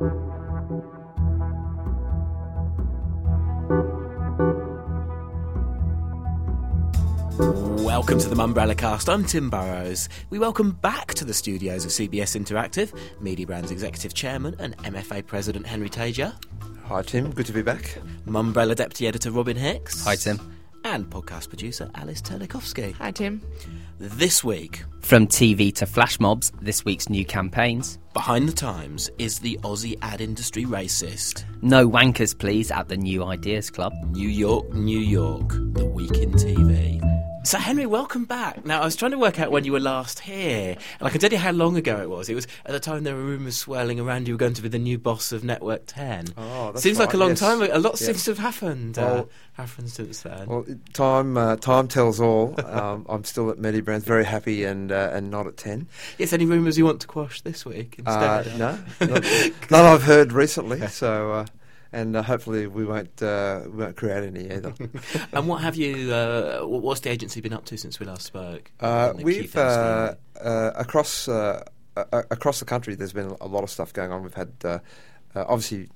Welcome to the Mumbrella Cast. I'm Tim Burrows. We welcome back to the studios of CBS Interactive Media Brands Executive Chairman and MFA President Henry Tajer. Hi Tim, good to be back. Mumbrella Deputy Editor Robin Hicks. Hi Tim. And podcast producer Alice Terlikovsky. Hi Tim. This week, from TV to flash mobs, this week's new campaigns. Behind the Times is the Aussie ad industry racist. No wankers please at the New Ideas Club. New York, New York, the week in TV. So, Henry, welcome back. Now, I was trying to work out when you were last here, and I can tell you how long ago it was. It was at the time there were rumours swirling around you were going to be the new boss of Network 10. Oh, that's seems right, like a long yes. time. A lot seems to have happened. Well, happened since then. Well, time tells all. I'm still at Medibrands, very happy and not at 10. Yes, any rumours you want to quash this week instead? No, none I've heard recently. So. And hopefully we won't create any either. And what have you? What's the agency been up to since we last spoke? We've across the country. There's been a lot of stuff going on. We've had obviously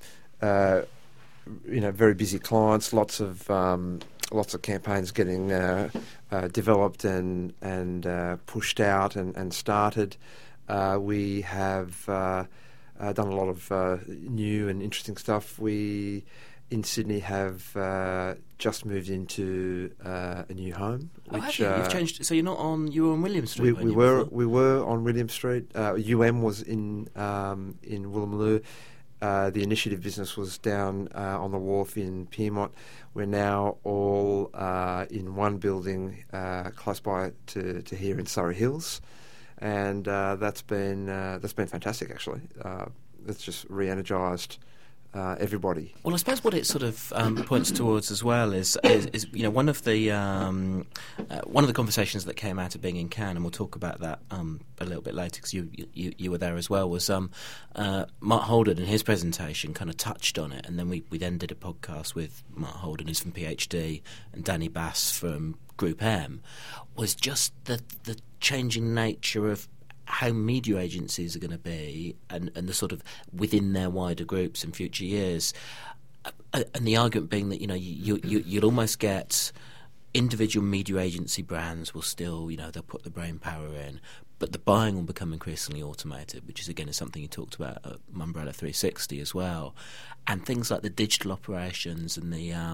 very busy clients. Lots of campaigns getting developed and pushed out and started. We have. Done a lot of new and interesting stuff. We, in Sydney, have just moved into a new home. Which, you've changed. So you're not on. You were on William Street. We were on William Street. UM was in Woolloomooloo. The initiative business was down on the wharf in Pyrmont. We're now all in one building close by to here in Surrey Hills. And that's been fantastic, actually. It's just re-energised everybody. Well, I suppose what it sort of points towards as well is one of the conversations that came out of being in Cannes, and we'll talk about that a little bit later because you were there as well. Was Mark Holden in his presentation kind of touched on it, and then we then did a podcast with Mark Holden, who's from PhD, and Danny Bass from Group M. Was just the changing nature of how media agencies are going to be and the sort of within their wider groups in future years. And the argument being that, you'll almost get individual media agency brands will still, they'll put the brain power in, but the buying will become increasingly automated, which is, again, is something you talked about at Mumbrella 360 as well. And things like the digital operations and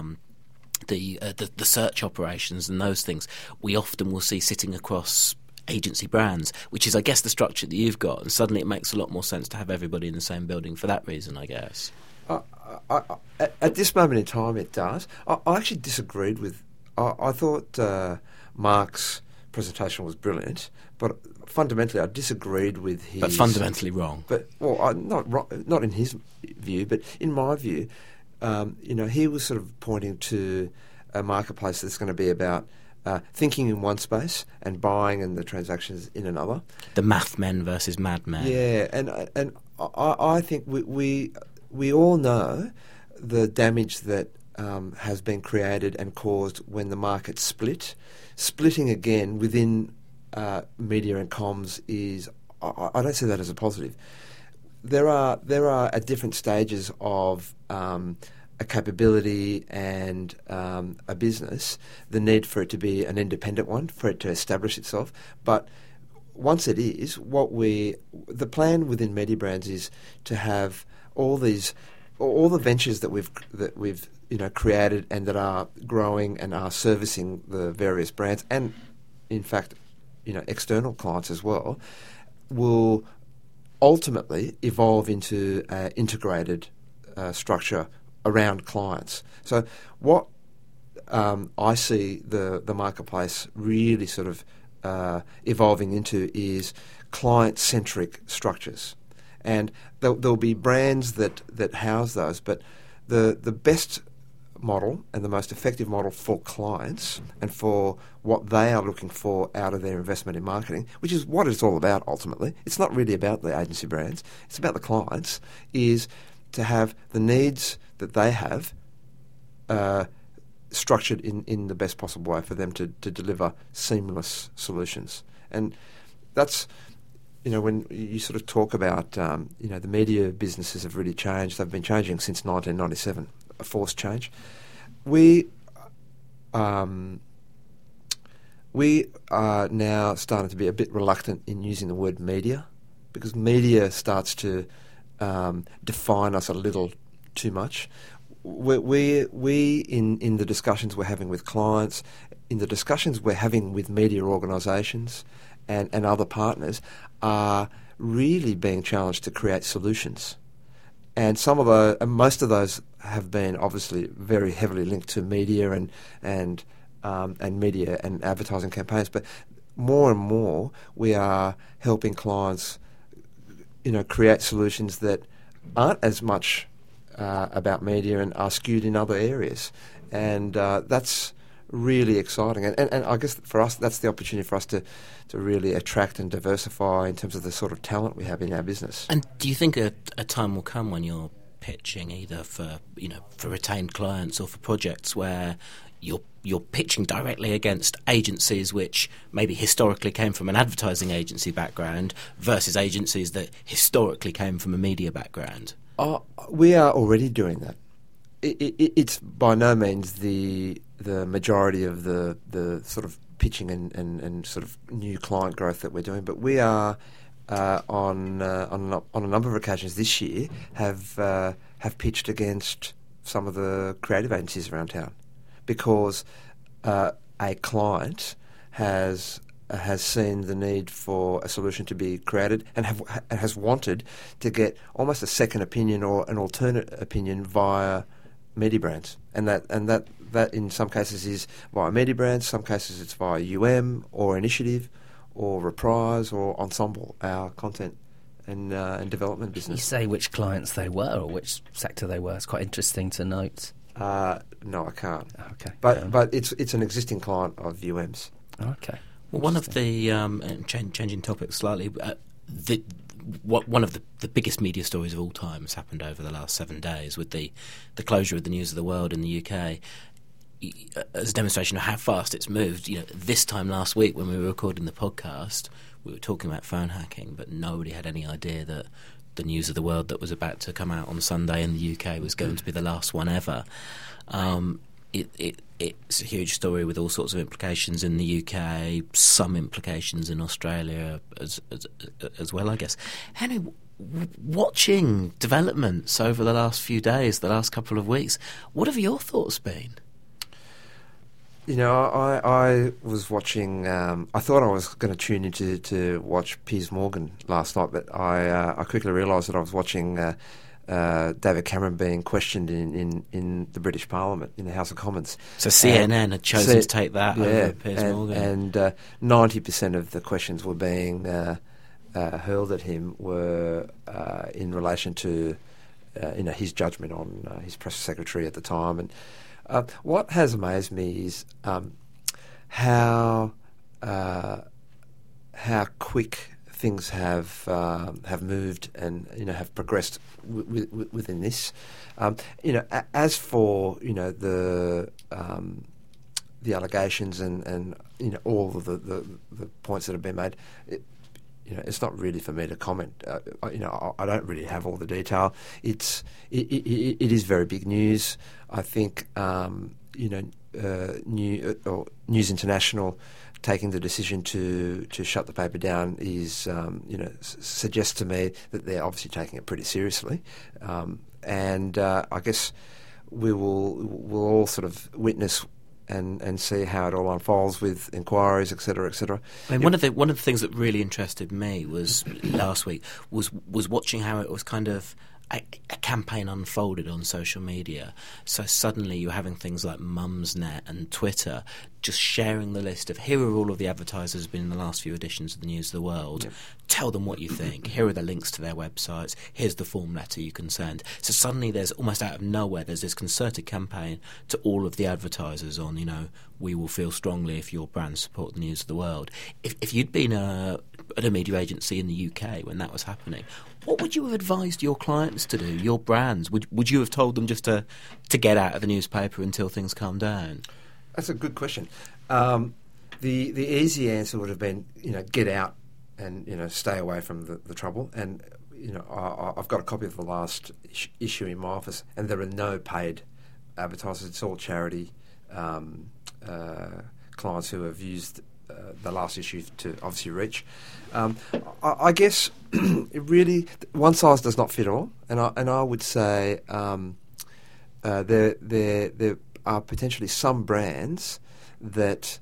the search operations and those things, we often will see sitting across agency brands, which is, I guess, the structure that you've got, and suddenly it makes a lot more sense to have everybody in the same building for that reason, I guess. At this moment in time, it does. I actually disagreed with. I thought Mark's presentation was brilliant, but fundamentally, I disagreed with his. But fundamentally wrong. But not in his view, but in my view, he was sort of pointing to a marketplace that's going to be about. Thinking in one space and buying and the transactions in another. The math men versus mad men. Yeah, and I think we all know the damage that has been created and caused when the market split. Splitting again within media and comms is I don't see that as a positive. There are at different stages of a capability and a business, the need for it to be an independent one, for it to establish itself. But once it is, the plan within Medibrands is to have all the ventures that we've created and that are growing and are servicing the various brands, and in fact, external clients as well, will ultimately evolve into an integrated structure around clients. So what I see the marketplace really sort of evolving into is client-centric structures. And there'll be brands that house those, but the best model and the most effective model for clients and for what they are looking for out of their investment in marketing, which is what it's all about ultimately. It's not really about the agency brands. It's about the clients, is to have the needs that they have structured in the best possible way for them to deliver seamless solutions. And that's when you sort of talk about, the media businesses have really changed. They've been changing since 1997, a forced change. We are now starting to be a bit reluctant in using the word media, because media starts to define us a little too much. We in the discussions we're having with clients, in the discussions we're having with media organisations and other partners, are really being challenged to create solutions. And most of those have been obviously very heavily linked to media and media and advertising campaigns. But more and more, we are helping clients, create solutions that aren't as much about media and are skewed in other areas, and that's really exciting. And I guess for us, that's the opportunity for us to really attract and diversify in terms of the sort of talent we have in our business. And do you think a time will come when you're pitching either for retained clients or for projects where you're pitching directly against agencies which maybe historically came from an advertising agency background versus agencies that historically came from a media background? We are already doing that. It's by no means the majority of the sort of pitching and sort of new client growth that we're doing, but we are on a number of occasions this year have pitched against some of the creative agencies around town, because a client has seen the need for a solution to be created and has wanted to get almost a second opinion or an alternate opinion via media brands, and that in some cases is via media brands, some cases it's via or Initiative or Reprise or Ensemble, our content and development business. Can you say which clients they were or which sector they were? It's quite interesting to note. No, I can't. Okay, but it's an existing client of UM's. Okay. Well, one of the changing topics slightly, one of the biggest media stories of all time has happened over the last 7 days with the closure of the News of the World in the UK. As a demonstration of how fast it's moved, this time last week when we were recording the podcast, we were talking about phone hacking, but nobody had any idea that the News of the World that was about to come out on Sunday in the UK was going to be the last one ever. It's a huge story with all sorts of implications in the UK, some implications in Australia as well, I guess. Henry, watching developments over the last few days, the last couple of weeks, what have your thoughts been? I was watching. I thought I was going to tune in to watch Piers Morgan last night, but I quickly realised that I was watching David Cameron being questioned in the British Parliament, in the House of Commons. So CNN had chosen to take that over Piers Morgan. And 90% of the questions were being hurled at him were in relation to his judgment on his press secretary at the time. And what has amazed me is how quick things have moved and have progressed within this. As for the allegations and all of the points that have been made, it's not really for me to comment. I don't really have all the detail. It is very big news. I think News International taking the decision to shut the paper down is suggests to me that they're obviously taking it pretty seriously, and I guess we'll all sort of witness and see how it all unfolds with inquiries, etc., etc. I mean, one of the things that really interested me was last week was watching how it was kind of a campaign unfolded on social media. So suddenly you're having things like Mumsnet and Twitter just sharing the list of here are all of the advertisers who've been in the last few editions of the News of the World. Yep. Tell them what you think. Here are the links to their websites. Here's the form letter you can send. So suddenly there's almost out of nowhere there's this concerted campaign to all of the advertisers on, we will feel strongly if your brands support the News of the World. If you'd been at a media agency in the UK when that was happening, what would you have advised your clients to do, your brands? Would you have told them just to get out of the newspaper until things calm down? That's a good question. The easy answer would have been, get out stay away from the trouble. And I've got a copy of the last issue in my office, and there are no paid advertisers. It's all charity clients who have used the last issue to obviously reach. I guess it really, one size does not fit all, and I would say there are potentially some brands that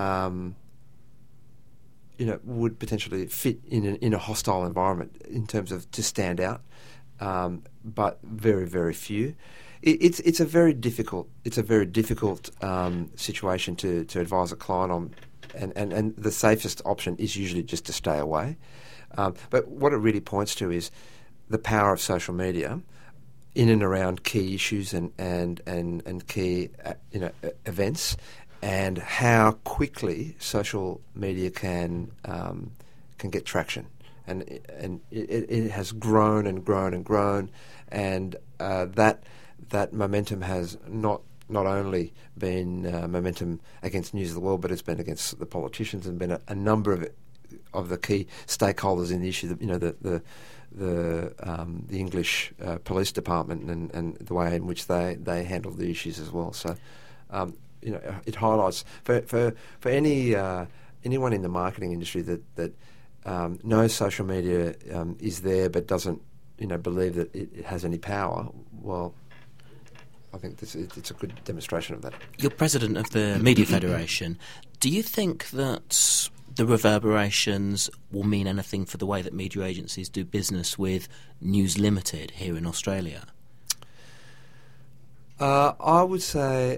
would potentially fit in a hostile environment in terms of to stand out, but very, very few. It's a very difficult situation to advise a client on, and the safest option is usually just to stay away. But what it really points to is the power of social media in and around key issues and key events, and how quickly social media can get traction, and it has grown and grown and grown, and that momentum has not only been momentum against News of the World, but it's been against the politicians and been a number of the key stakeholders in the issue. The English police department and the way in which they handle the issues as well. So. It highlights for anyone in the marketing industry that knows social media is there but doesn't believe that it has any power. Well, I think it's a good demonstration of that. You're president of the Media Federation. Do you think that the reverberations will mean anything for the way that media agencies do business with News Limited here in Australia? I would say.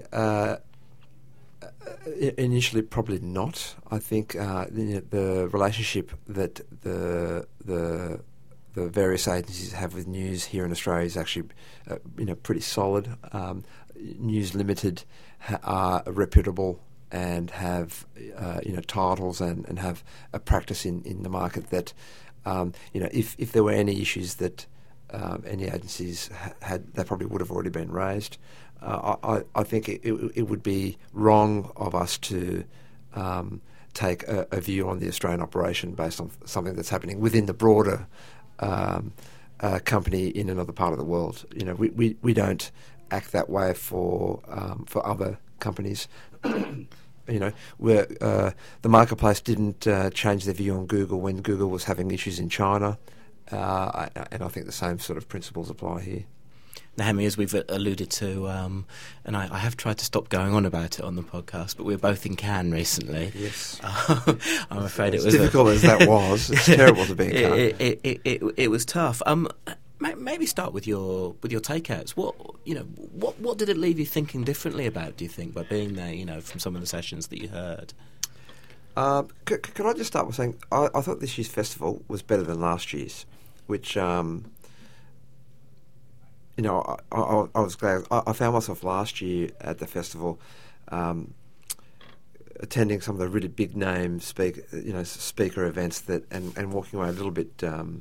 Initially, probably not. I think the relationship that the various agencies have with News here in Australia is actually, pretty solid. News Limited are reputable and have, titles and have a practice in the market that, if there were any issues that any agencies had, they probably would have already been raised. I think it would be wrong of us to take a view on the Australian operation based on something that's happening within the broader company in another part of the world. We don't act that way for other companies. Where the marketplace didn't change their view on Google when Google was having issues in China, and I think the same sort of principles apply here. Naomi, as we've alluded to, and I have tried to stop going on about it on the podcast, but we were both in Cannes recently. Yes. I'm afraid it was difficult as that was. It's terrible to be in Cannes. It was tough. Maybe start with your takeouts. What did it leave you thinking differently about, do you think, by being there, from some of the sessions that you heard? Could I just start with saying I thought this year's festival was better than last year's, which I was glad. I found myself last year at the festival attending some of the really big name speaker events and walking away a little bit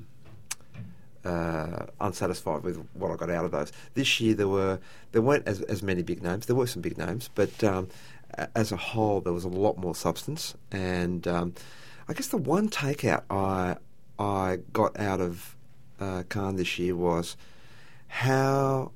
unsatisfied with what I got out of those. This year there weren't as many big names. There were some big names, but as a whole there was a lot more substance. And I guess the one takeout I got out of Cannes this year was how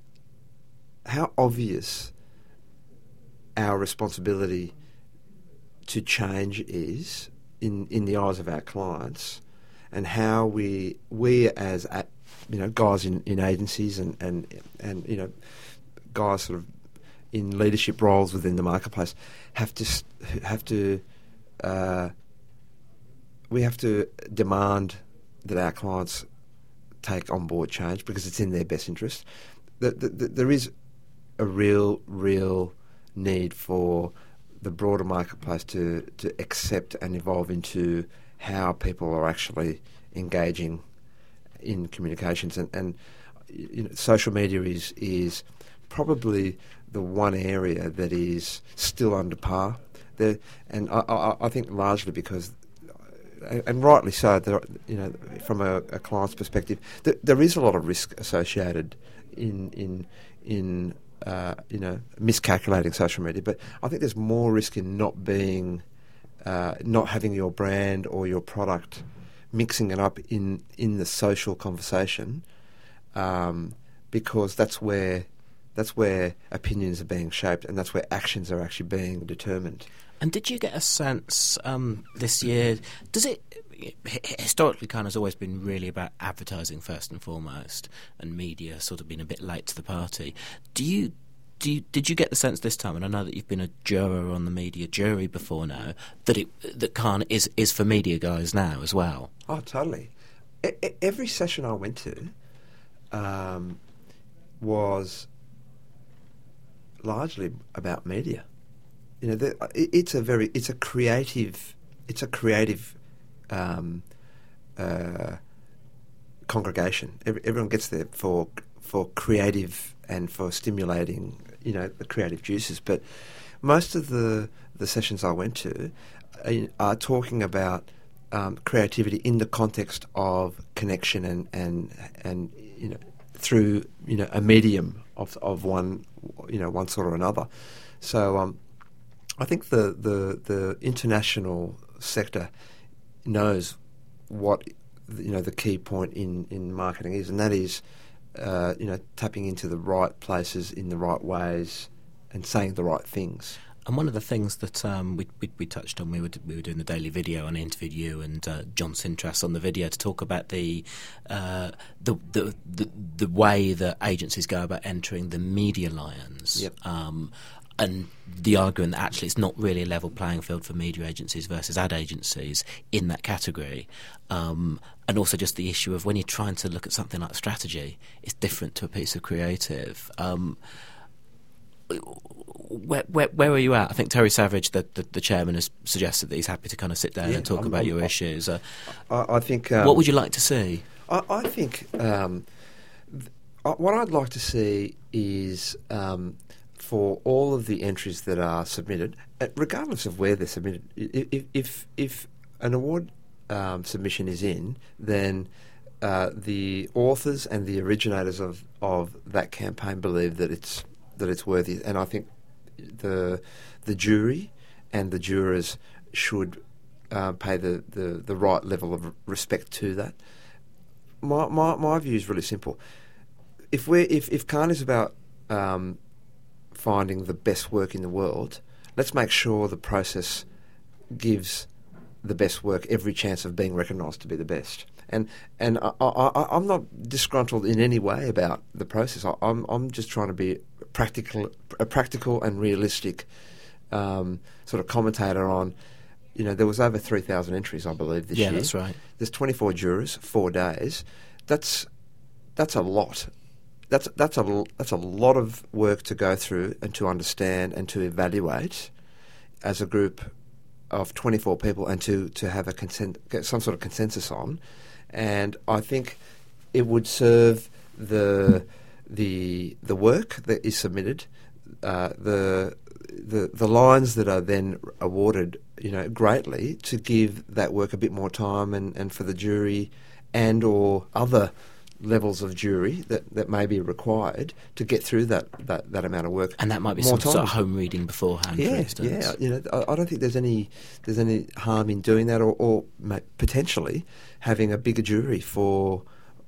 obvious our responsibility to change is in the eyes of our clients, and how we as guys in agencies and guys sort of in leadership roles within the marketplace have to demand that our clients take on board change because it's in their best interest. There is a real need for the broader marketplace to accept and evolve into how people are actually engaging in communications, and social media is probably the one area that is still under par. And I think largely because, and rightly so, from a client's perspective, there is a lot of risk associated in miscalculating social media. But I think there's more risk in not being not having your brand or your product, mixing it up in the social conversation, because that's where opinions are being shaped, and that's where actions are actually being determined. And did you get a sense this year? Does it historically kind of has always been really about advertising first and foremost, and media sort of been a bit late to the party? Did you get the sense this time, and I know that you've been a juror on the media jury before now, that Cannes is for media guys now as well? Oh, totally. Every session I went to was largely about media. You know, it's a creative congregation. Everyone gets there for creative and for stimulating, you know, the creative juices. But most of the sessions I went to are talking about creativity in the context of connection and you know, through, you know, a medium of one, you know, one sort or another. So I think the international sector knows what, you know, the key point in marketing is, and that is you know, tapping into the right places in the right ways and saying the right things. And one of the things that we touched on, we were doing the daily video, and I interviewed you and John Sintras on the video to talk about the way that agencies go about entering the media lions. Yep. And the argument that actually it's not really a level playing field for media agencies versus ad agencies in that category. And also just the issue of when you're trying to look at something like strategy, it's different to a piece of creative. Where are you at? I think Terry Savage, the chairman, has suggested that he's happy to kind of sit down and talk about your issues. I think... what would you like to see? I think what I'd like to see is... for all of the entries that are submitted, regardless of where they're submitted, if an award submission is in, then the authors and the originators of that campaign believe that it's worthy, and I think the jury and the jurors should pay the right level of respect to that. My view is really simple. If Cannes is about finding the best work in the world, let's make sure the process gives the best work every chance of being recognised to be the best. And I'm not disgruntled in any way about the process. I'm just trying to be a practical and realistic sort of commentator on. You know, there was over 3,000 entries, I believe, this year. Yeah, that's right. There's 24 jurors, 4 days. That's a lot. That's a lot of work to go through and to understand and to evaluate as a group of 24 people, and to have get some sort of consensus on. And I think it would serve the work that is submitted, the lines that are then awarded, you know, greatly, to give that work a bit more time, and for the jury and or other levels of jury that may be required to get through that amount of work. And that might be some sort of home reading beforehand, for instance. Yeah, you know, I don't think there's any harm in doing that, or potentially having a bigger jury for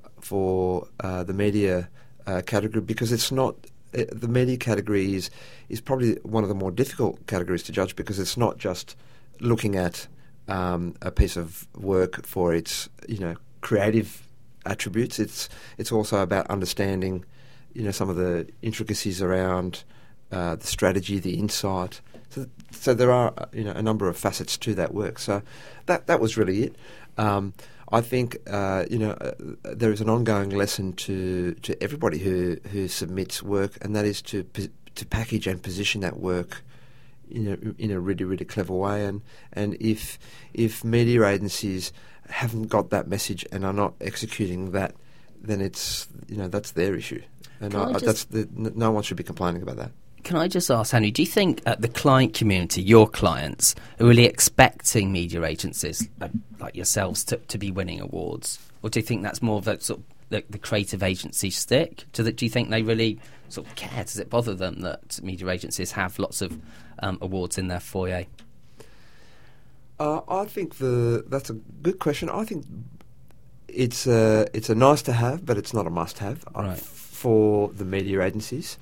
the media category, because it's not the media category is probably one of the more difficult categories to judge, because it's not just looking at a piece of work for its, you know, creative attributes. It's also about understanding, you know, some of the intricacies around the strategy, the insight. So there are, you know, a number of facets to that work. So that was really it. I think you know, there is an ongoing lesson to everybody who submits work, and that is to package and position that work in a really, really clever way. And if media agencies haven't got that message and are not executing that, then it's, you know, that's their issue, and no one should be complaining about that. Can I just ask, Henry, do you think the client community, your clients, are really expecting media agencies like yourselves to be winning awards, or do you think that's more of a sort of the creative agency stick? Do you think they really sort of care? Does it bother them that media agencies have lots of awards in their foyer? I think that's a good question. I think it's a nice to have, but it's not a must have Right. for the media agencies.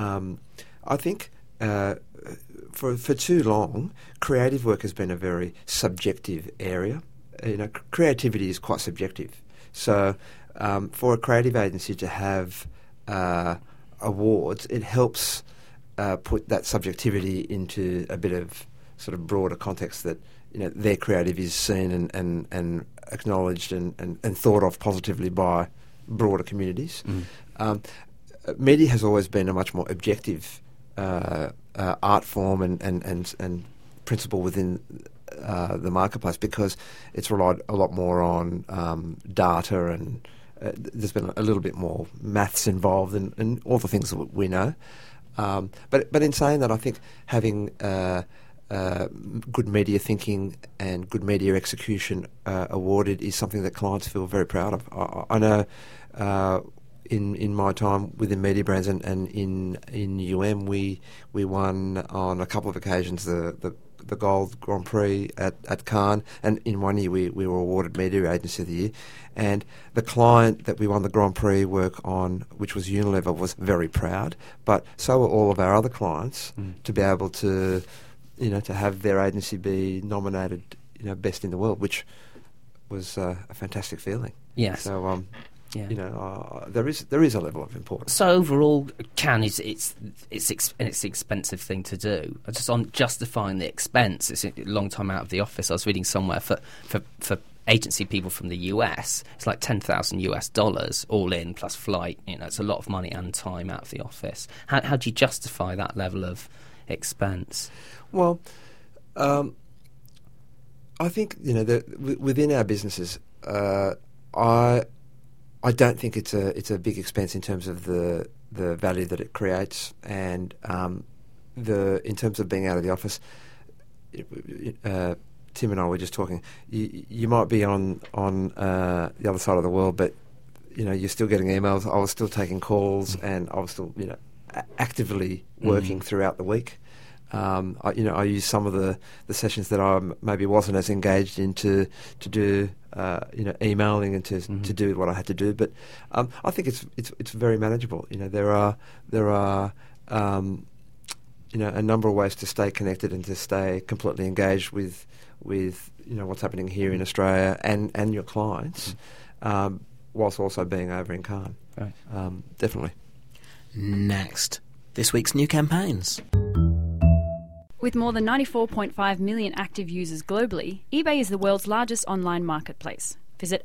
I think for too long, creative work has been a very subjective area. Creativity is quite subjective. So for a creative agency to have awards, it helps put that subjectivity into a bit of sort of broader context that their creative is seen and acknowledged and thought of positively by broader communities. Media has always been a much more objective art form and principle within the marketplace, because it's relied a lot more on data, and there's been a little bit more maths involved and all the things that we know. But in saying that, I think having good media thinking and good media execution awarded is something that clients feel very proud of. I know in my time within Media Brands and in UM, we won on a couple of occasions the Gold Grand Prix at Cannes, and in one year we were awarded Media Agency of the Year. And the client that we won the Grand Prix work on, which was Unilever, was very proud, but so were all of our other clients to be able to to have their agency be nominated best in the world, which was a fantastic feeling. Yes. So Yeah. there is a level of importance. So overall, Cannes it's an expensive thing to do. Just on justifying the expense, it's a long time out of the office. I was reading somewhere for agency people from the US, it's like $10,000 all in plus flight. It's a lot of money and time out of the office. How do you justify that level of expense? Well, I think within our businesses, I don't think it's a big expense in terms of the value that it creates, and in terms of being out of the office. Tim and I were just talking. You might be on the other side of the world, but you're still getting emails. I was still taking calls, and I was still actively working throughout the week. I used some of the sessions that I maybe wasn't as engaged in to do emailing and to do what I had to do. But I think it's very manageable. There are a number of ways to stay connected and to stay completely engaged with what's happening here in Australia and your clients, whilst also being over in Cannes. Right. Definitely. Next, this week's new campaigns. With more than 94.5 million active users globally, eBay is the world's largest online marketplace. Visit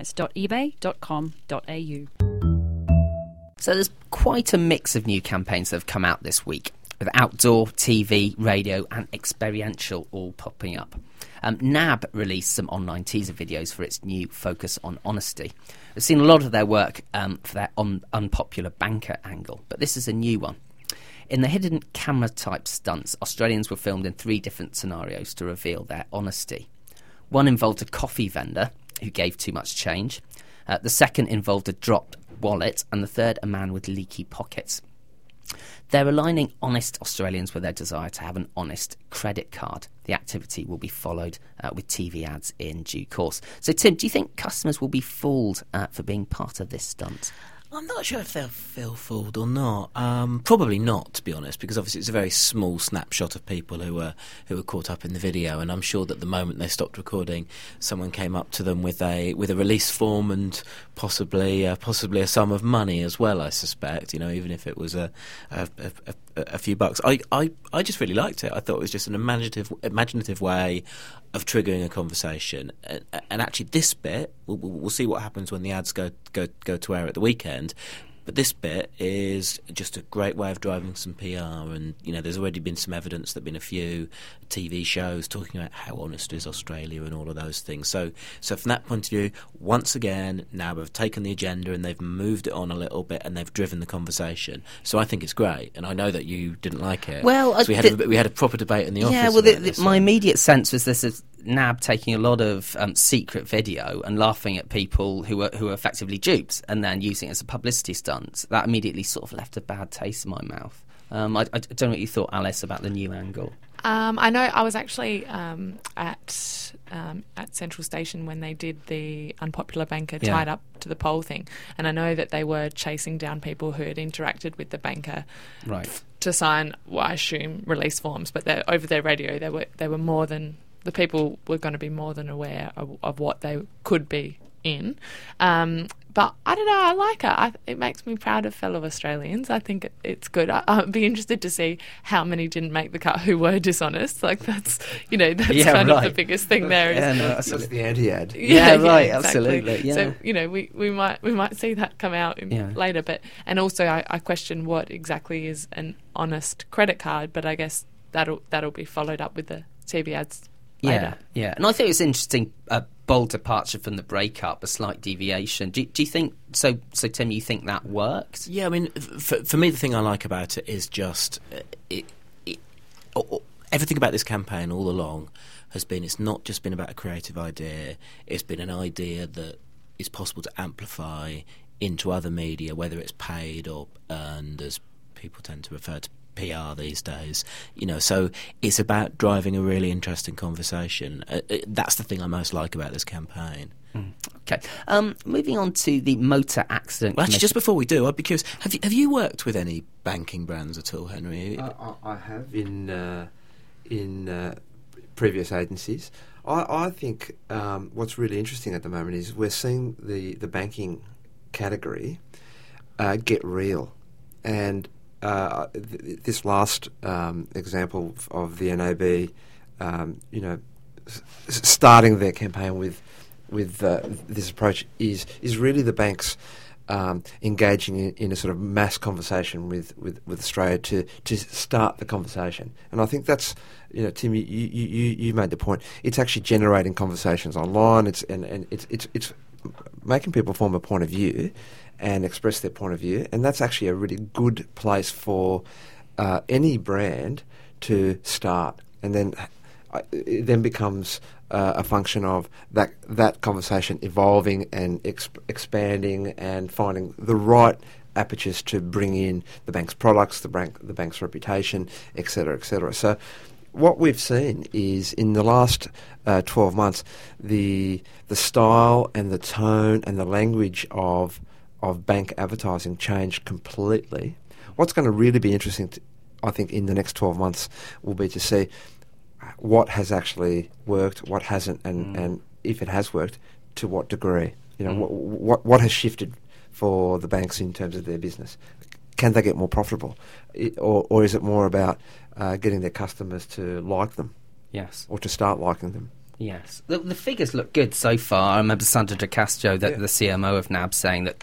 advertise.ebay.com.au. So there's quite a mix of new campaigns that have come out this week, with outdoor, TV, radio and experiential all popping up. NAB released some online teaser videos for its new focus on honesty. I've seen a lot of their work for their unpopular banker angle, but this is a new one. In the hidden camera type stunts, Australians were filmed in 3 different scenarios to reveal their honesty. One involved a coffee vendor who gave too much change. The second involved a dropped wallet, and the third a man with leaky pockets. They're aligning honest Australians with their desire to have an honest credit card. The activity will be followed with TV ads in due course. So, Tim, do you think customers will be fooled for being part of this stunt? I'm not sure if they'll feel fooled or not. Probably not, to be honest, because obviously it's a very small snapshot of people who were caught up in the video, and I'm sure that the moment they stopped recording, someone came up to them with a release form and possibly a sum of money as well. I suspect, even if it was a few bucks. I just really liked it. I thought it was just an imaginative way of triggering a conversation, and actually this bit we'll see what happens when the ads go to air at the weekend. But this bit is just a great way of driving some PR, and there's already been some evidence. There've been a few TV shows talking about how honest is Australia and all of those things. So from that point of view, once again, now we've taken the agenda and they've moved it on a little bit and they've driven the conversation. So I think it's great, and I know that you didn't like it. Well, so we had a proper debate in the office. Yeah, well, my immediate sense was this is NAB taking a lot of secret video and laughing at people who are effectively dupes, and then using it as a publicity stunt. That immediately sort of left a bad taste in my mouth. I don't know what you thought, Alice, about the new angle. I know I was actually at Central Station when they did the unpopular banker tied up to the poll thing, and I know that they were chasing down people who had interacted with the banker to sign, well, I assume, release forms. But over their radio, they were more than the people were going to be more than aware of what they could be in. But I don't know, I like it. It makes me proud of fellow Australians. I think it's good. I'd be interested to see how many didn't make the cut who were dishonest. Like, that's kind of the biggest thing there. That's the anti-ad. Exactly. Absolutely. Yeah. So, we might see that come out later. And also I question what exactly is an honest credit card, but I guess that'll be followed up with the TV ads later. Yeah. And I think it's interesting, bold departure from the breakup, a slight deviation. Do you think so? So Tim, you think that worked? Yeah, I mean, for me, the thing I like about it is just everything about this campaign all along has been. It's not just been about a creative idea. It's been an idea that is possible to amplify into other media, whether it's paid or earned, as people tend to refer to PR these days. So it's about driving a really interesting conversation. That's the thing I most like about this campaign. Okay. Moving on to the motor accident. Well, actually, just before we do, I'd be curious, have you worked with any banking brands at all, Henry? I have in previous agencies. I think what's really interesting at the moment is we're seeing the banking category get real, and this last example of the NAB, starting their campaign with this approach is really the banks engaging in a sort of mass conversation with Australia to start the conversation. And I think that's, Tim, you made the point. It's actually generating conversations online. It's making people form a point of view and express their point of view, and that's actually a really good place for any brand to start, and then it then becomes a function of that conversation evolving and expanding and finding the right apertures to bring in the bank's products, the bank's reputation, etc., etc. So what we've seen is in the last 12 months, the style and the tone and the language of bank advertising changed completely. What's going to really be interesting, I think, in the next 12 months will be to see what has actually worked, what hasn't, and if it has worked, to what degree. What has shifted for the banks in terms of their business. Can they get more profitable? Or is it more about getting their customers to like them? Yes. Or to start liking them? Yes. The figures look good so far. I remember Sandra De Castro, the CMO of NAB, saying that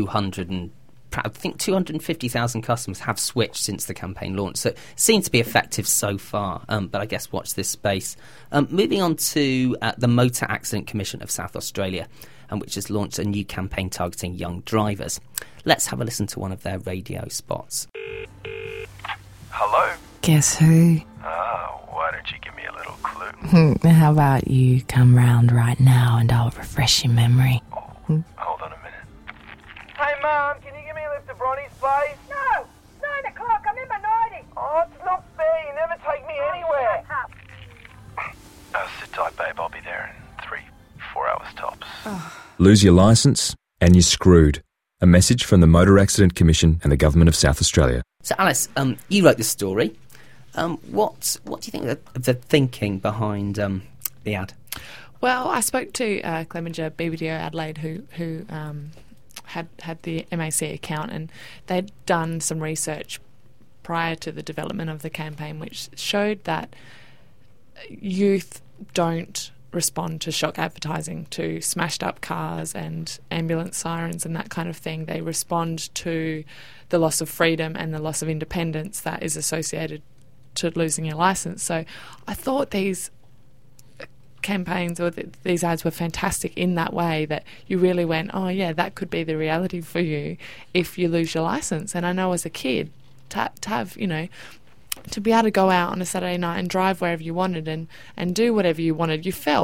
250,000 customers have switched since the campaign launched. So it seems to be effective so far, but I guess watch this space. Moving on to the Motor Accident Commission of South Australia, which has launched a new campaign targeting young drivers. Let's have a listen to one of their radio spots. Hello? Guess who? Why don't you give me a little clue? How about you come round right now and I'll refresh your memory? Hold on a minute. Hey, Mum, can you give me a lift to Bronny's place? No! 9 o'clock, I'm in my 90. Oh, it's not fair. You never take me anywhere. Shut up. Sit tight, babe. I'll be there in 3-4 hours tops. Lose your licence and you're screwed. A message from the Motor Accident Commission and the Government of South Australia. So, Alice, you wrote this story. What do you think of the thinking behind the ad? Well, I spoke to Clemenger BBDO Adelaide, who had the MAC account, and they'd done some research prior to the development of the campaign, which showed that youth don't respond to shock advertising, to smashed up cars and ambulance sirens and that kind of thing. They respond to the loss of freedom and the loss of independence that is associated to losing your licence. So I thought these campaigns or these ads were fantastic in that way, that you really went, oh yeah, that could be the reality for you if you lose your licence. And I know as a kid, to have, to be able to go out on a Saturday night and drive wherever you wanted and do whatever you wanted, you felt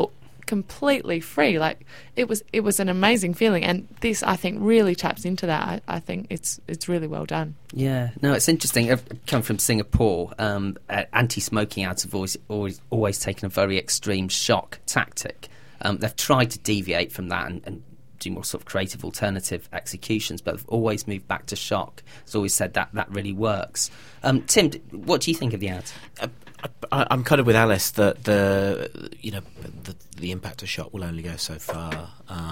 completely free. Like it was an amazing feeling, and this I think really taps into that. I think it's really well done. Yeah, no, it's interesting. I've come from Singapore. Anti-smoking ads have always taken a very extreme shock tactic. They've tried to deviate from that and do more sort of creative alternative executions, but have always moved back to shock. It's always said that really works. Tim, what do you think of the ads? I'm kind of with Alice that the impact of shock will only go so far.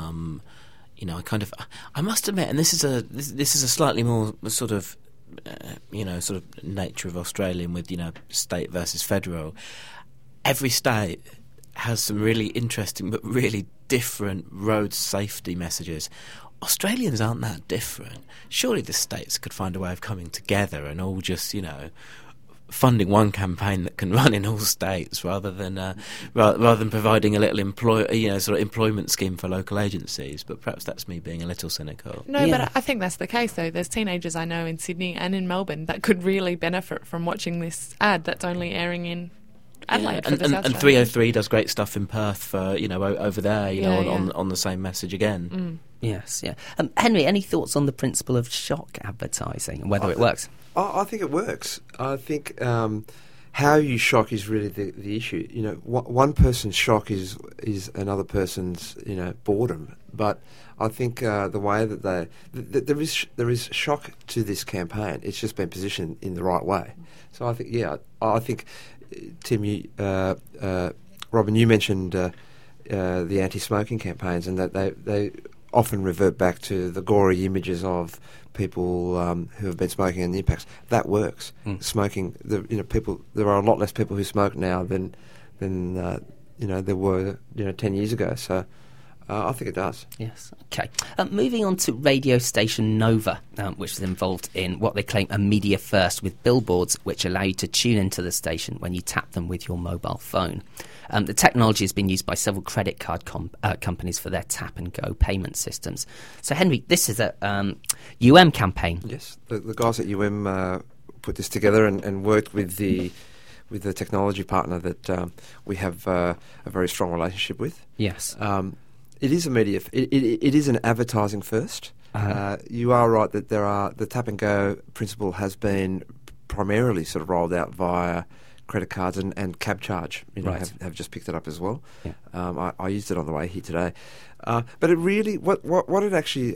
I must admit, and this is a slightly more sort of nature of Australian with state versus federal. Every state has some really interesting but really different road safety messages. Australians aren't that different. Surely the states could find a way of coming together and all just funding one campaign that can run in all states rather than providing a little employment scheme for local agencies. But perhaps that's me being a little cynical. No, but I think that's the case though. There's teenagers I know in Sydney and in Melbourne that could really benefit from watching this ad that's only airing in Adelaide. And 303 does great stuff in Perth for over there on the same message again. Yes, yeah. Henry, any thoughts on the principle of shock advertising and whether it works? I think it works. I think how you shock is really the issue. One person's shock is another person's boredom. But I think the way that there is shock to this campaign. It's just been positioned in the right way. So I think Tim, Robin, you mentioned the anti-smoking campaigns, and that they often revert back to the gory images of people who have been smoking and the impacts. That works. Smoking, there are a lot less people who smoke now than there were 10 years ago. So I think it does. Yes. Okay. Moving on to radio station Nova, which is involved in what they claim a media first with billboards which allow you to tune into the station when you tap them with your mobile phone. The technology has been used by several credit card companies for their tap-and-go payment systems. So, Henry, this is a campaign. Yes, the guys at put this together and worked with the technology partner that we have a very strong relationship with. Yes. It is a media. It is an advertising first. You are right that the tap-and-go principle has been primarily sort of rolled out via credit cards and cab charge, have just picked it up as well. Yeah. I used it on the way here today, but it really what it actually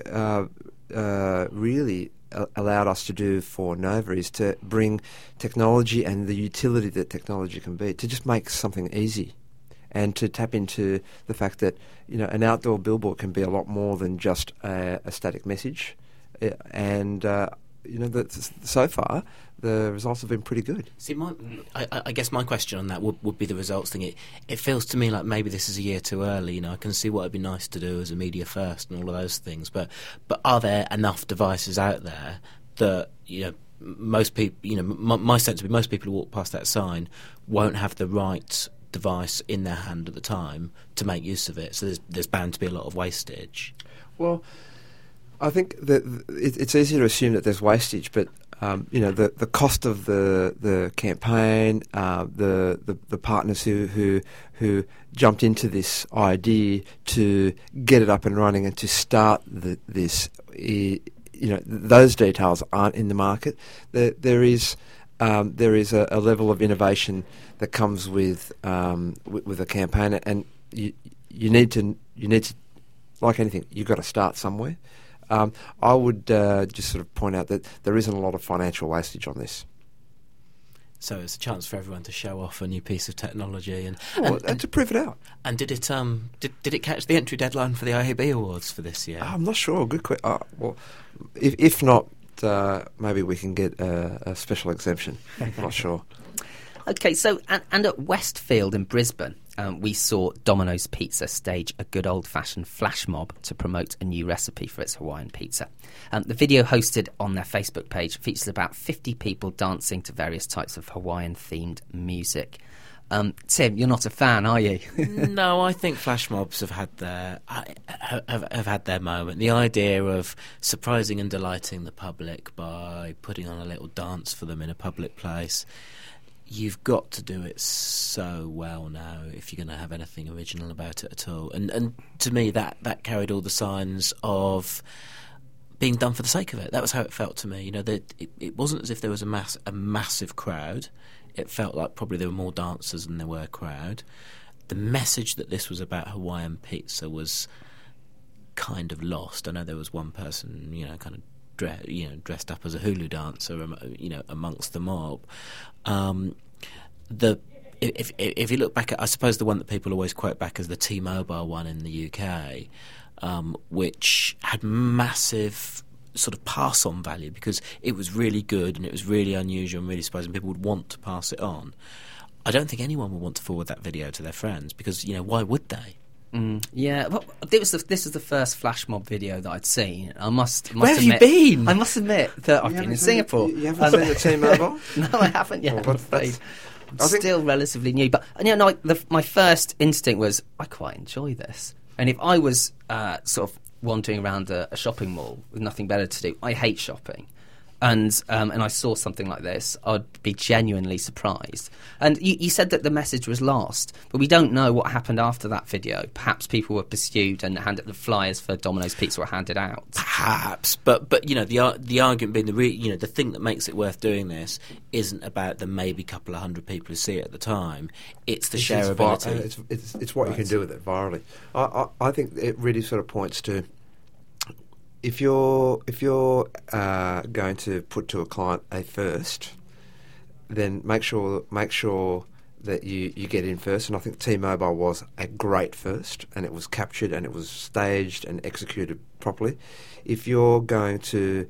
really allowed us to do for Nova is to bring technology and the utility that technology can be to just make something easy, and to tap into the fact that an outdoor billboard can be a lot more than just a static message, and that so far the results have been pretty good. See, I guess my question on that would be the results thing. It feels to me like maybe this is a year too early. I can see what it'd be nice to do as a media first and all of those things, but are there enough devices out there that most people? My sense would be most people who walk past that sign won't have the right device in their hand at the time to make use of it. So there's bound to be a lot of wastage. Well, I think that it's easy to assume that there's wastage, but the cost of the campaign, the partners who jumped into this idea to get it up and running and to start this, those details aren't in the market. There is a level of innovation that comes with a campaign, and you need to, like anything, you've got to start somewhere. I would just sort of point out that there isn't a lot of financial wastage on this. So it's a chance for everyone to show off a new piece of technology and to prove it out. And did it did it catch the entry deadline for the IAB Awards for this year? I'm not sure. Good question. Well, if not, maybe we can get a special exemption. I'm not sure. Okay, so and at Westfield in Brisbane, we saw Domino's Pizza stage a good old-fashioned flash mob to promote a new recipe for its Hawaiian pizza. The video hosted on their Facebook page features about 50 people dancing to various types of Hawaiian-themed music. Tim, you're not a fan, are you? No, I think flash mobs have had their moment. The idea of surprising and delighting the public by putting on a little dance for them in a public place. you've got to do it so well now if you're going to have anything original about it at all. And to me, that carried all the signs of being done for the sake of it. That was how it felt to me. You know, that it wasn't as if there was a massive crowd. It felt like probably there were more dancers than there were a crowd. The message that this was about Hawaiian pizza was kind of lost. I know there was one person, you know, kind of dressed up as a hulu dancer, you know, amongst the mob. If you look back at, I suppose the one that people always quote back as the T-Mobile one in the UK, which had massive sort of pass-on value because it was really good and it was really unusual and really surprising. People would want to pass it on. I don't think anyone would want to forward that video to their friends because, you know, why would they? Yeah, well, this was the first flash mob video that I'd seen. I must Where have admit, you been? I must admit that I've been in Singapore. You haven't seen the T-Mobile? No, I haven't yet. Well, I'm afraid. I think- Still relatively new, but you know, my first instinct was I quite enjoy this. And if I was sort of wandering around a shopping mall with nothing better to do, I hate shopping. And I saw something like this, I'd be genuinely surprised. And you said that the message was lost, but we don't know what happened after that video. Perhaps people were pursued and the flyers for Domino's Pizza were handed out. Perhaps, but you know, the argument being the thing that makes it worth doing this isn't about the maybe couple of hundred people who see it at the time. It's the shareability. It's what you can do with it virally. I think it really sort of points to. If you're going to put to a client a first, then make sure that you get in first. And I think T-Mobile was a great first, and it was captured and it was staged and executed properly. If you're going to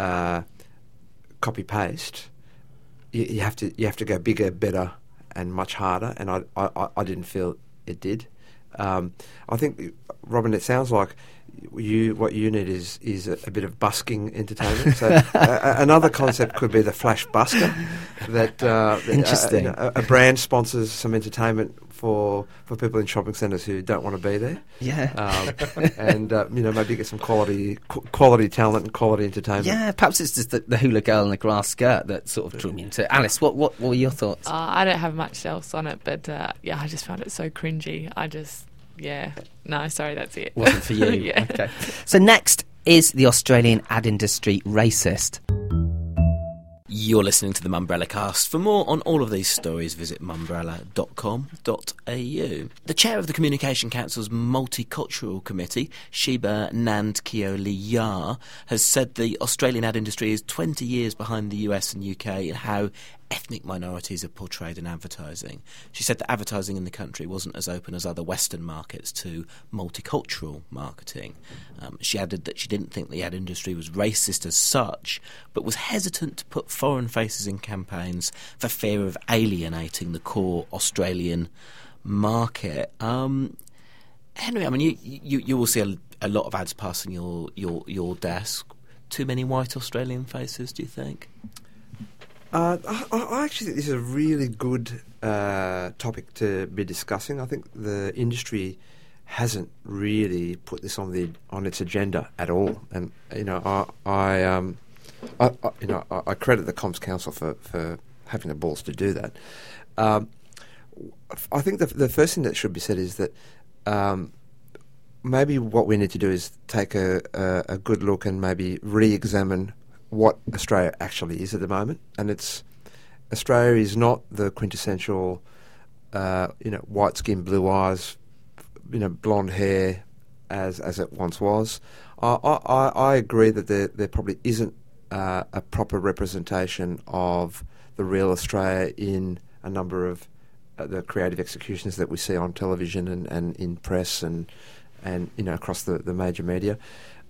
copy paste, you have to go bigger, better, and much harder. And I didn't feel it did. I think, Robin, it sounds like. What you need is a bit of busking entertainment. So another concept could be the flash busker. That Interesting. A brand sponsors some entertainment for people in shopping centres who don't want to be there. Yeah, and maybe get some quality talent and quality entertainment. yeah. Perhaps it's just the hula girl in the grass skirt that sort of drew me into it. Alice, what were your thoughts? I don't have much else on it, but I just found it so cringy. Yeah. No, sorry, that's it. Wasn't for you. Yeah. Okay. So next is the Australian ad industry racist. You're listening to the Mumbrella Cast. For more on all of these stories, visit mumbrella.com.au. The chair of the Communication Council's Multicultural Committee, Sheba Nandkioli-Yar, has said the Australian ad industry is 20 years behind the US and UK in how ethnic minorities are portrayed in advertising. She said that advertising in the country wasn't as open as other Western markets to multicultural marketing. She added that she didn't think the ad industry was racist as such, but was hesitant to put foreign faces in campaigns for fear of alienating the core Australian market. Henry, I mean, you will see a lot of ads passing your desk. Too many white Australian faces, do you think? I actually think this is a really good topic to be discussing. I think the industry hasn't really put this on its agenda at all, and I credit the Comms Council for having the balls to do that. I think the first thing that should be said is that maybe what we need to do is take a good look and maybe re-examine what Australia actually is at the moment. And Australia is not the quintessential, white skin, blue eyes, blonde hair as it once was. I agree that there probably isn't a proper representation of the real Australia in a number of the creative executions that we see on television and in press and across the major media.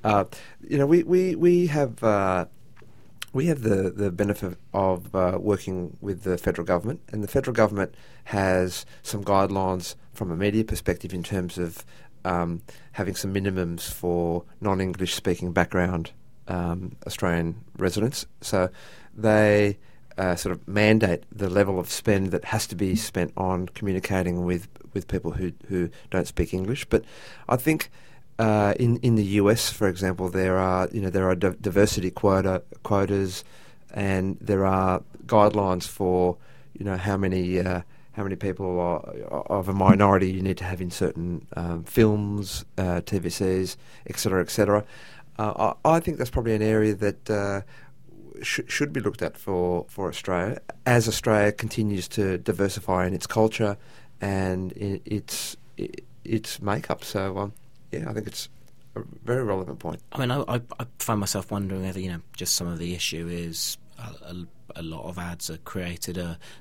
We have the benefit of working with the federal government, and the federal government has some guidelines from a media perspective in terms of having some minimums for non-English speaking background Australian residents. So they sort of mandate the level of spend that has to be spent on communicating with people who don't speak English. But I think in the US, for example, there are diversity quotas, and there are guidelines for how many people are of a minority you need to have in certain films, TVCs, etc., etc. I think that's probably an area that should be looked at for Australia as Australia continues to diversify in its culture and its makeup. So I think it's a very relevant point. I mean, I find myself wondering whether just some of the issue is a lot of ads are created,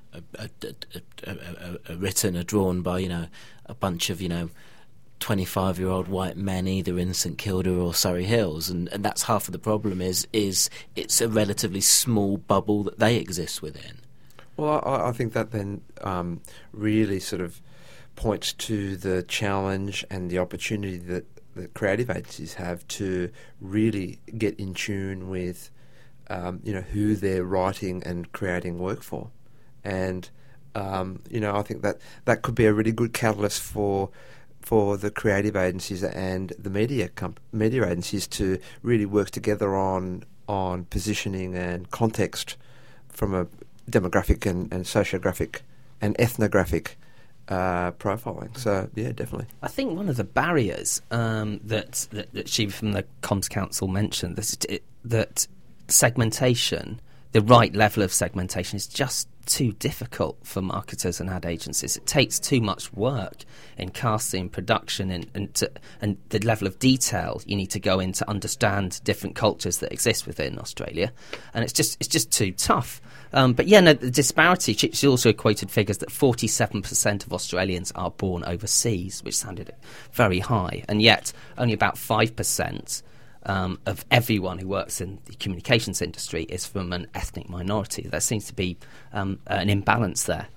written, drawn by a bunch of 25-year-old white men either in St Kilda or Surrey Hills, and that's half of the problem. Is it's a relatively small bubble that they exist within. Well, I think that then really sort of points to the challenge and the opportunity that the creative agencies have to really get in tune with who they're writing and creating work for. And I think that could be a really good catalyst for the creative agencies and the media agencies to really work together on positioning and context from a demographic and sociographic and ethnographic profiling. So yeah, definitely. I think one of the barriers that she from the Comms Council mentioned that segmentation, the right level of segmentation, is just too difficult for marketers and ad agencies. It takes too much work in casting, production, and the level of detail you need to go in to understand different cultures that exist within Australia, and it's just too tough. But yeah, no, the disparity. She also quoted figures that 47% of Australians are born overseas, which sounded very high, and yet only about 5%. Of everyone who works in the communications industry is from an ethnic minority. There seems to be an imbalance there.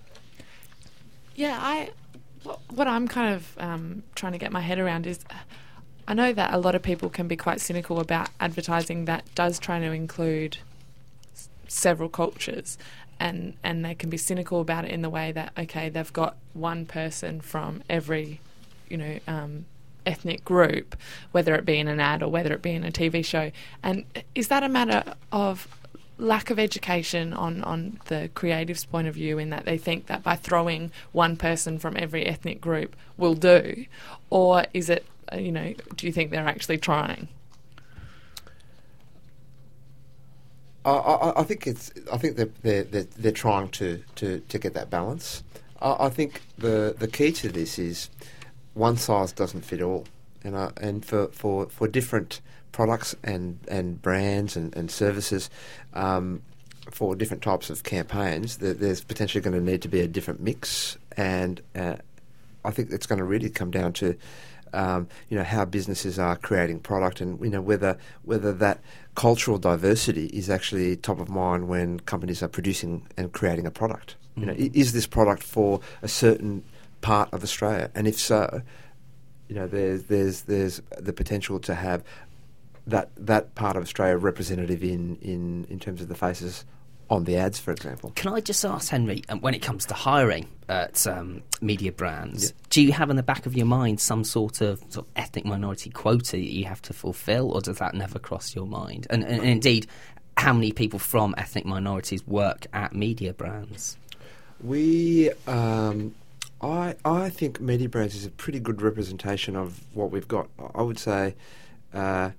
Yeah, what I'm kind of trying to get my head around is, I know that a lot of people can be quite cynical about advertising that does try to include several cultures, and they can be cynical about it in the way that, okay, they've got one person from every, ethnic group, whether it be in an ad or whether it be in a TV show. And is that a matter of lack of education on the creative's point of view, in that they think that by throwing one person from every ethnic group will do? Or is it, do you think they're actually trying? I think they're trying to get that balance. I think the key to this is one size doesn't fit all, and for different products and brands and services, for different types of campaigns, there's potentially going to need to be a different mix, and I think it's going to really come down to how businesses are creating product, and whether that cultural diversity is actually top of mind when companies are producing and creating a product. Is this product for a certain part of Australia, and if so, there's the potential to have that part of Australia representative in terms of the faces on the ads, for example. Can I just ask, Henry, when it comes to hiring at media brands, do you have in the back of your mind some sort of ethnic minority quota that you have to fulfil, or does that never cross your mind? And indeed, how many people from ethnic minorities work at media brands? I think media brands is a pretty good representation of what we've got. I would say at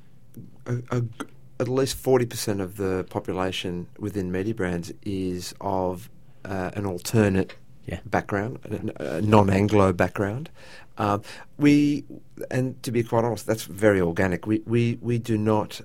least 40% of the population within media brands is of an alternate background, a non-Anglo background. And to be quite honest, that's very organic. We do not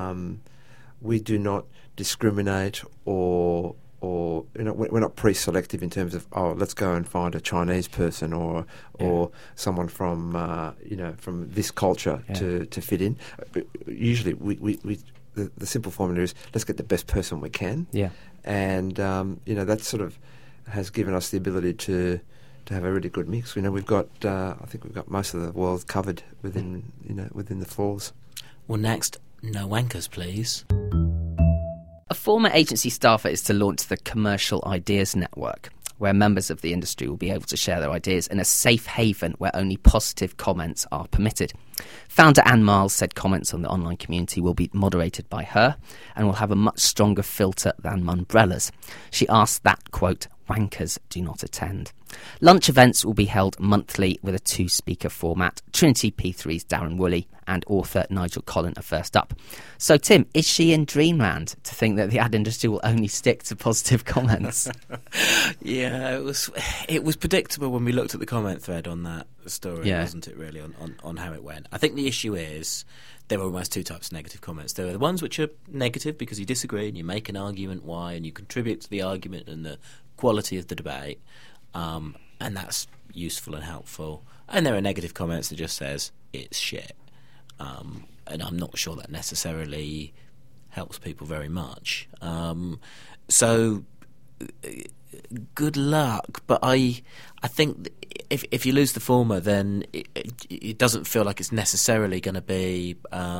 discriminate or we're not pre-selective in terms of let's go and find a Chinese person or someone from from this culture to fit in. Usually the simple formula is let's get the best person we can. And that sort of has given us the ability to have a really good mix. We've got I think we've got most of the world covered within the floors. Well, next, no wankers, please. A former agency staffer is to launch the Commercial Ideas Network, where members of the industry will be able to share their ideas in a safe haven where only positive comments are permitted. Founder Anne Miles said comments on the online community will be moderated by her and will have a much stronger filter than Mumbrella's. She asked that, quote, wankers do not attend. Lunch events will be held monthly with a 2-speaker format. Trinity P3's Darren Woolley and author Nigel Collin are first up. So, Tim, is she in dreamland to think that the ad industry will only stick to positive comments? Yeah, it was predictable when we looked at the comment thread on that story, wasn't it, really, on how it went. I think the issue is there are almost two types of negative comments. There are the ones which are negative because you disagree and you make an argument why and you contribute to the argument and the quality of the debate, and that's useful and helpful. And there are negative comments that just says, it's shit. And I'm not sure that necessarily helps people very much. So good luck, but I think if you lose the former, then it doesn't feel like it's necessarily going to be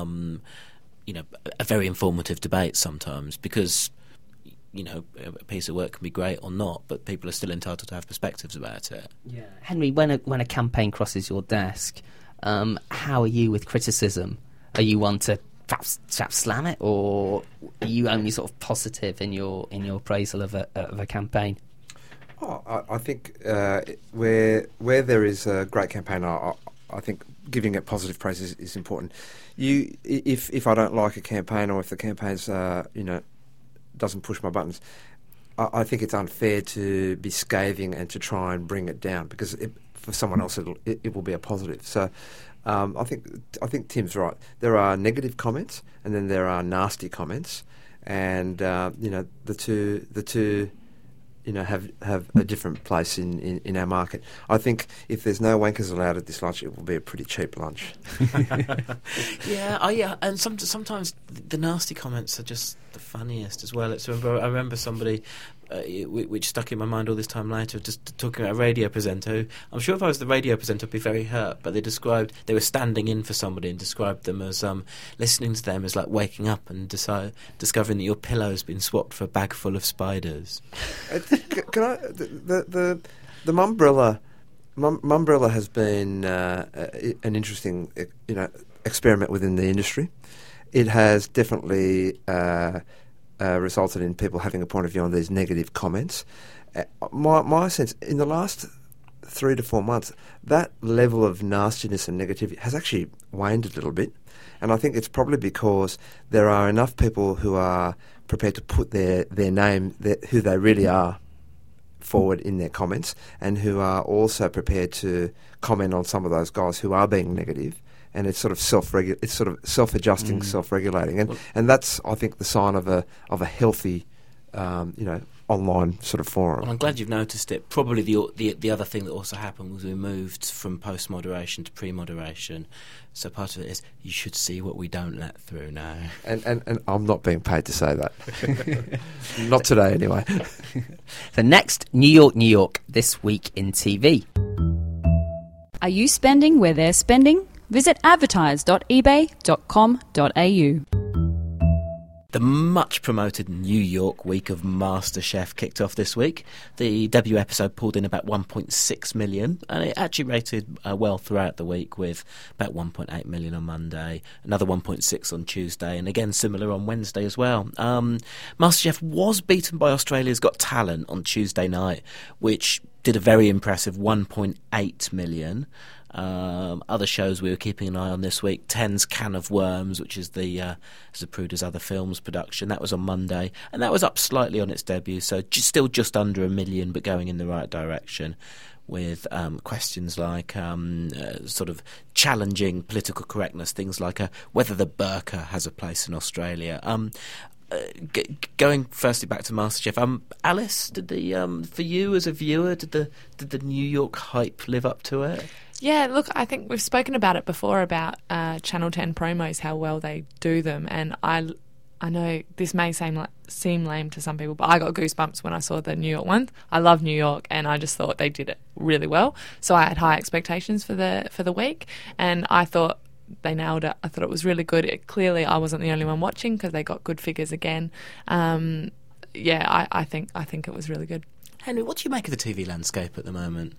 a very informative debate sometimes, because a piece of work can be great or not, but people are still entitled to have perspectives about it. Yeah, Henry, when a campaign crosses your desk, how are you with criticism? Are you one to perhaps slam it, or are you only sort of positive in your appraisal of a campaign? I think where there is a great campaign, I think giving it positive praise is important. If I don't like a campaign, or if the campaign's doesn't push my buttons, I think it's unfair to be scathing and to try and bring it down, because for someone else it will be a positive. So I think Tim's right. There are negative comments and then there are nasty comments, and the two have a different place in our market. I think if there's no wankers allowed at this lunch, it will be a pretty cheap lunch. Yeah, and sometimes the nasty comments are just the funniest as well. I remember somebody, which stuck in my mind all this time later, just talking about a radio presenter who, I'm sure if I was the radio presenter I'd be very hurt, but they were standing in for somebody and described them as listening to them as like waking up and discovering that your pillow's been swapped for a bag full of spiders. Can I, the Mumbrella has been an interesting experiment within the industry. It has definitely resulted in people having a point of view on these negative comments. My sense, in the last 3 to 4 months, that level of nastiness and negativity has actually waned a little bit. And I think it's probably because there are enough people who are prepared to put their name, who they really are, forward in their comments, and who are also prepared to comment on some of those guys who are being negative. And it's sort of self-adjusting, self-regulating, and that's, I think, the sign of a healthy, online sort of forum. Well, I'm glad you've noticed it. Probably the other thing that also happened was we moved from post-moderation to pre-moderation. So part of it is you should see what we don't let through now. And I'm not being paid to say that. Not today, anyway. So next, New York, this week in TV. Are you spending where they're spending? Visit advertise.ebay.com.au. The much-promoted New York week of MasterChef kicked off this week. The debut episode pulled in about 1.6 million, and it actually rated well throughout the week, with about 1.8 million on Monday, another 1.6 on Tuesday, and again similar on Wednesday as well. MasterChef was beaten by Australia's Got Talent on Tuesday night, which did a very impressive 1.8 million. Other shows we were keeping an eye on this week: Ten's Can of Worms, which is the Zapruder's Other Films production. That was on Monday, and that was up slightly on its debut, so still just under 1 million, but going in the right direction, with questions like sort of challenging political correctness, things like whether the burqa has a place in Australia. Going firstly back to MasterChef, Alice, did for you as a viewer, did the New York hype live up to it? Yeah, look, I think we've spoken about it before, about Channel 10 promos, how well they do them, and I know this may seem lame to some people, but I got goosebumps when I saw the New York one. I love New York, and I just thought they did it really well. So I had high expectations for the week, and I thought they nailed it. I thought it was really good. Clearly, I wasn't the only one watching because they got good figures again. I think it was really good. Henry, what do you make of the TV landscape at the moment?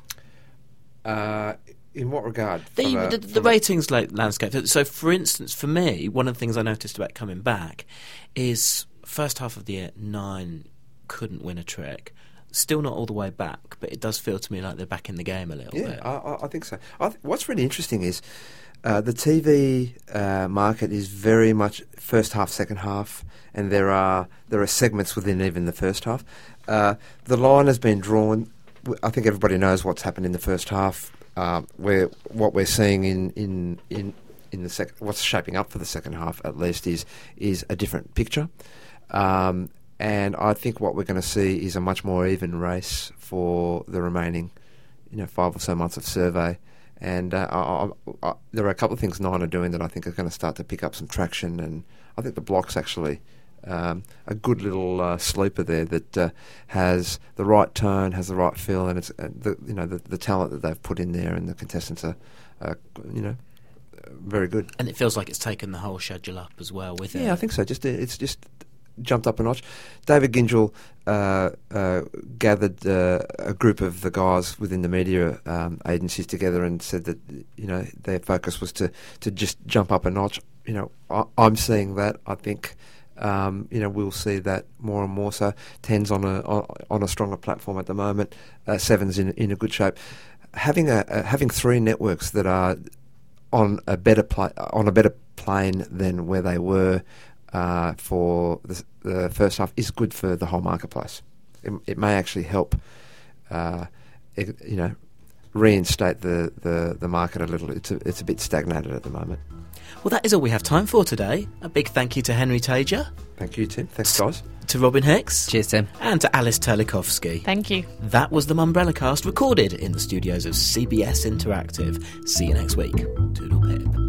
In what regard? The ratings landscape. So, for instance, for me, one of the things I noticed about coming back is first half of the year, 9 couldn't win a trick. still not all the way back, but it does feel to me like they're back in the game a little bit. Yeah, I think so. What's really interesting is the TV market is very much first half, second half, and there are segments within even the first half. The line has been drawn. I think everybody knows what's happened in the first half. Where what we're seeing in the what's shaping up for the second half at least is a different picture. And I think what we're going to see is a much more even race for the remaining, 5 or so months of survey. And there are a couple of things Nine are doing that I think are going to start to pick up some traction. And I think the block's actually a good little sleeper there that has the right tone, has the right feel, and it's the talent that they've put in there, and the contestants are very good. And it feels like it's taken the whole schedule up as well with it. Yeah, I think so. It's just jumped up a notch. David Gyngell gathered a group of the guys within the media agencies together and said that their focus was to just jump up a notch. I'm seeing that. I think we'll see that more and more. So 10's on a stronger platform at the moment. 7's in a good shape. Having 3 networks that are on a better plane than where they were for the first half is good for the whole marketplace. It may actually help, reinstate the market a little. It's a bit stagnated at the moment. Well, that is all we have time for today. A big thank you to Henry Tajer. Thank you, Tim. Thanks, guys. To Robin Hicks. Cheers, Tim. And to Alice Terlikowski. Thank you. That was the Mumbrella Cast, recorded in the studios of CBS Interactive. See you next week. Toodle pip.